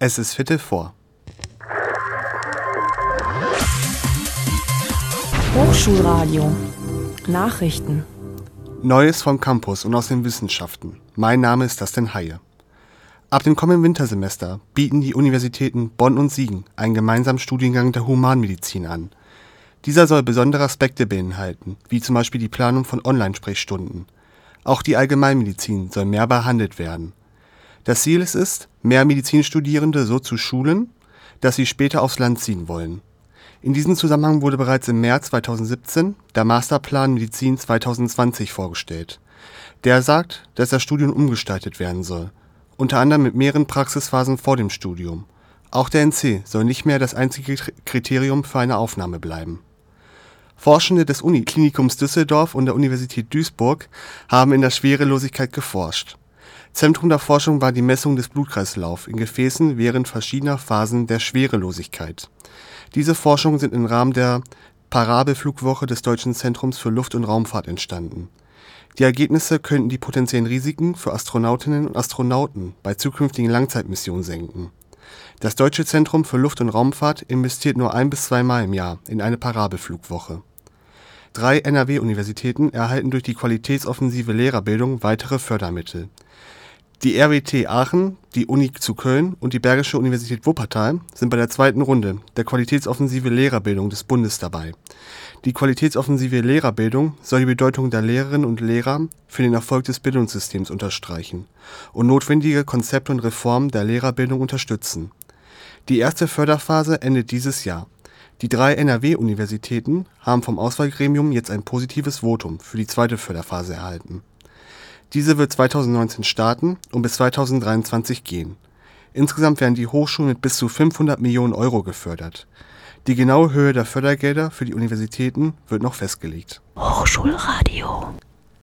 Es ist Viertel vor. Hochschulradio. Nachrichten. Neues vom Campus und aus den Wissenschaften. Mein Name ist Dustin Haie. Ab dem kommenden Wintersemester bieten die Universitäten Bonn und Siegen einen gemeinsamen Studiengang der Humanmedizin an. Dieser soll besondere Aspekte beinhalten, wie zum Beispiel die Planung von Online-Sprechstunden. Auch die Allgemeinmedizin soll mehr behandelt werden. Das Ziel ist, mehr Medizinstudierende so zu schulen, dass sie später aufs Land ziehen wollen. In diesem Zusammenhang wurde bereits im März 2017 der Masterplan Medizin 2020 vorgestellt. Der sagt, dass das Studium umgestaltet werden soll, unter anderem mit mehreren Praxisphasen vor dem Studium. Auch der NC soll nicht mehr das einzige Kriterium für eine Aufnahme bleiben. Forschende des Uniklinikums Düsseldorf und der Universität Duisburg haben in der Schwerelosigkeit geforscht. Zentrum der Forschung war die Messung des Blutkreislaufs in Gefäßen während verschiedener Phasen der Schwerelosigkeit. Diese Forschungen sind im Rahmen der Parabelflugwoche des Deutschen Zentrums für Luft- und Raumfahrt entstanden. Die Ergebnisse könnten die potenziellen Risiken für Astronautinnen und Astronauten bei zukünftigen Langzeitmissionen senken. Das Deutsche Zentrum für Luft- und Raumfahrt investiert nur 1- bis 2-mal im Jahr in eine Parabelflugwoche. 3 NRW-Universitäten erhalten durch die qualitätsoffensive Lehrerbildung weitere Fördermittel. Die RWTH Aachen, die Uni zu Köln und die Bergische Universität Wuppertal sind bei der zweiten Runde der qualitätsoffensive Lehrerbildung des Bundes dabei. Die qualitätsoffensive Lehrerbildung soll die Bedeutung der Lehrerinnen und Lehrer für den Erfolg des Bildungssystems unterstreichen und notwendige Konzepte und Reformen der Lehrerbildung unterstützen. Die erste Förderphase endet dieses Jahr. Die 3 NRW-Universitäten haben vom Auswahlgremium jetzt ein positives Votum für die zweite Förderphase erhalten. Diese wird 2019 starten und bis 2023 gehen. Insgesamt werden die Hochschulen mit bis zu 500 Millionen Euro gefördert. Die genaue Höhe der Fördergelder für die Universitäten wird noch festgelegt. Hochschulradio.